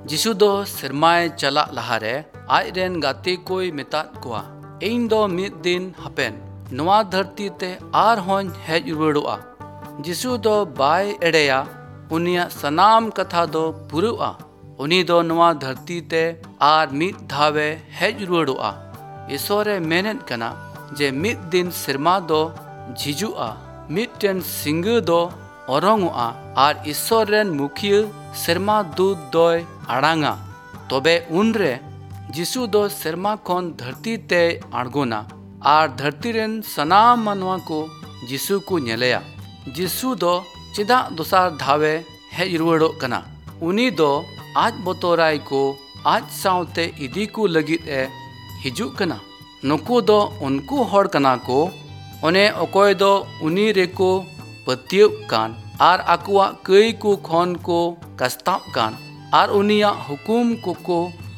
जिसु दो सेरमाय चला लहारे आजरेन गाते कोई मेताद कोआ इन दो मिद दिन हापेन नवा धरती ते आर होन हेज रुवाड़ोआ। जिसु दो बाय एड़ेया उनिया सनाम कथा दो पुरुआ। उनी दो नवा धरती ते आर मिद धावे हेज रुवाड़ोआ। ईश्वरे मेनेद कना जे मिद दिन सेरमा दो झिजुआ मिदटेन सिंग दो ओरंगोआ आर ईश्वरेन मुखिया सेरमा दूध दोय आड़ांगा। तबे उनरे जिसु दो सेरमा खन धरती ते आड़गोना आर धरती रेन सनाम मानवा को जिसु को नेलेया। जिसु दो चिदा दोसार धावे हेज रुवाड़ो कना। उनी दो आज बतोराय को आज सावते इदी को लगित ए हिजु कना। नुकु दो उनको हर कना को ओने अकोय दो उनी रेको पतियब कान आर आकुआ कई को खन को कस्ताब कान आर उनिया हुकुम को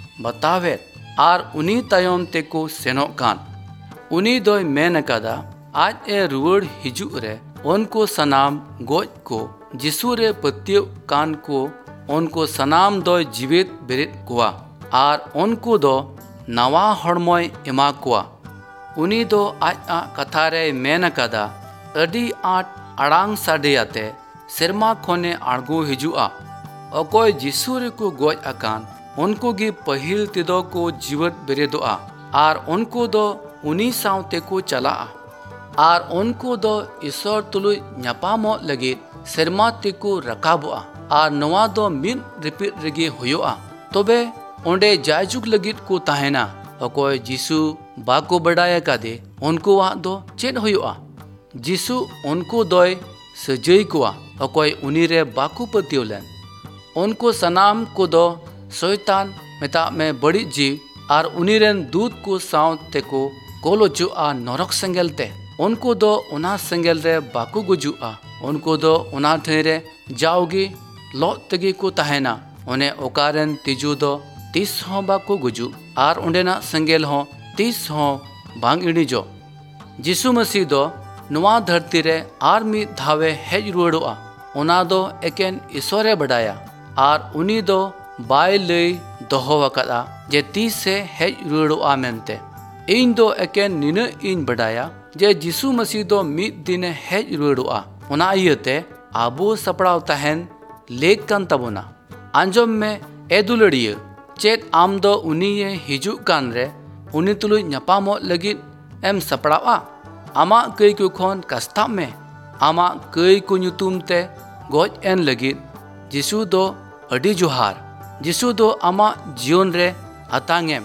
बतावे आर उनी तायम ते को सेनो कान। उनी दोय मेन कदा आज ए रुवाड़ हिजु रे उनको सनाम गोज को जिसु रे पतियब कान को उनको सनाम दोय जीवित बेरेद कोआ आर उनको दो नवा हड़मोय एमा कोआ। उनी दो आज आ कथा रे मेन कदा अडी आट आड़ांग साडेयाते सेरमा खोने आड़गो हिजुआ। अकोय जिसु रे को गोज अकान उनको गी पहिल तिदो को जीवित बेरेदोआ आर उनको दो उनी सावते को चलाआ आर उनको दो ईश्वर तुलुय न्यापामो लगित सेरमा तेको रकाबोआ आर नवा दो मिद रिपिट रेगे हुयोआ। तबे ओंडे जायजुग लगित को ताहेना। अकोय जिसु बाको बड़ाया कादे उनको वा दो चेद हुयोआ। जिसु उनको दोय सजय कोआ। अकोय उनी रे बाको पतियोलेन उनको सनाम को दो शैतान मेता में बड़ी जीव आर उनी रेन दूध को साव तेको कोलोजुआ नरक सेंगेल ते। उनको दो उना सेंगेल रे बाको गुजुआ। उनको दो उना ठेरे जाओगी लौट तगी को ताहेना। उन्हें ओकारेन तिजु दो 30 हो बाको गुजु आर उंडेना सेंगेल हो 30 हो बांग इडिजो। जिसु मसीह दो नवा धरती रे आर मिद धावे हेज रुवाड़ोआ। उना दो एकेन ईश्वरे बड़ाया आर उनी दो बाय लई दोहो वकादा जे तीस से हेज रुवाड़ोआ मेनते। इन दो एकेन निन इन बड़ाया जे जिसु मसीह दो मिद दिने हेज रुवाड़ोआ। उना इयते आबो सपड़ाव तहन लेक कान तबोना। आंजम में ए दुलड़िया चेत आम दो उनी ये हिजु कान रे उनी तुलुय न्यापामो लगित एम सपड़ावा। आमा कई को खन कस्ताब में आमा कई को नुतुम ते गोज एन लगित जिसु दो अडी जोहार। जिसु दो आमा जीवन रे अतांगेम।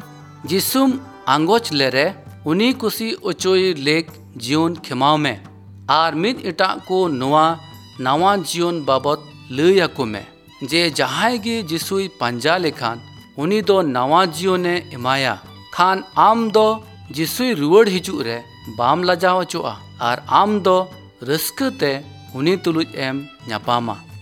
जिसुम आंगोच लेरे उनी कुसी ओचोय लेक जीवन खेमाव में आर मिद इटा को नवा जीवन बाबत लयाको में जे जहाय गे जिसुई पंजा लेखान उनी दो नवा जीवने एमाया खान आम दो जिसुई रुवाड़ हिजु रे बाम लजाव चोआ आर आम दो रस्कते उनी तुलुज एम न्यापामा।